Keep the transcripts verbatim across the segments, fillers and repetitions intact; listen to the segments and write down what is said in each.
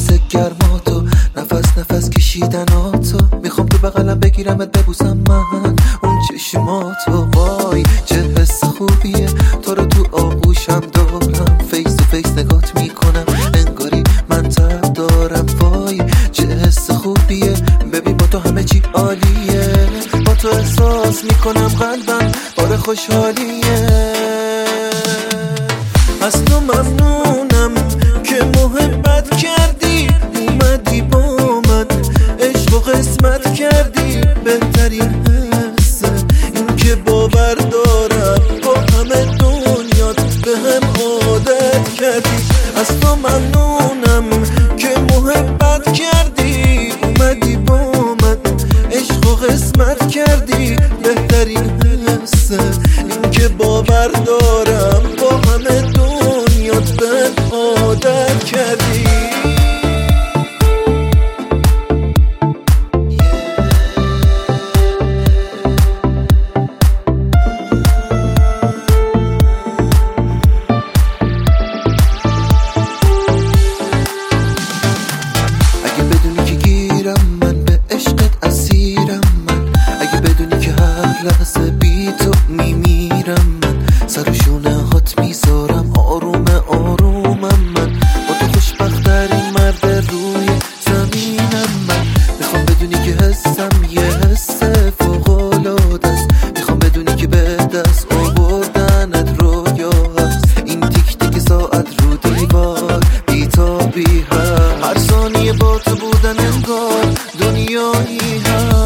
حس گرماتو، نفس نفس کشیدناتو، میخوام تو بغلم بگیرمت ببوسم من اون چشماتو. وای چه حس خوبیه، تو رو تو آغوشم دارم، فیس تو فیس نگات میکنم انگاری من تب دارم. وای چه حس خوبیه، ببین با تو همه چی عالیه، با تو احساس میکنم قلبم بار خوشحالیه. از تو ممنونم که محبت کردی، اومدی با من عشق و قسمت کردی. بهترین حسه این که باور دارم با همه دنیات به هم عادت کردی. از تو ممنونم که محبت کردی، اومدی با من عشق و قسمت کردی. بهترین حسه این که باور دارم با همه دنیات به هم عادت کردی. لحظه بی تو میمیرم من، سر شونه هات میذارم آروم آرومم من. با تو خوشبخت‌ترین مرد روی زمینم من. میخوام بدونی که حسم یه حس فوق‌العاده است، میخوام بدونی که به دست آوردنت رویا هست. این تیک تیک ساعت رو دیوار بی‌تابی هست، هر ثانیه با تو بودن انگار دنیایی هست.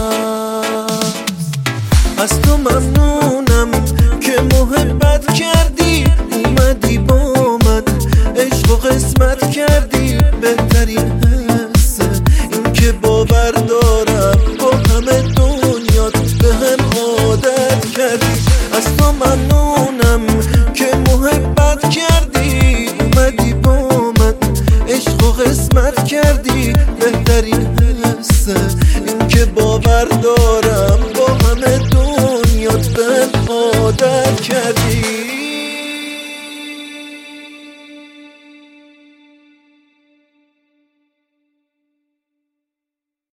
از تو ممنونم که محبت کردی، اومدی با من عشق و قسمت کردی. بهترین حسه این که باور دارم با همه دنیات به هم عادت کردی. از تو ممنونم که محبت کردی، اومدی با من عشق و قسمت کردی. بهترین حسه این که باور دارم با همه دنیات به هم عادت کردی.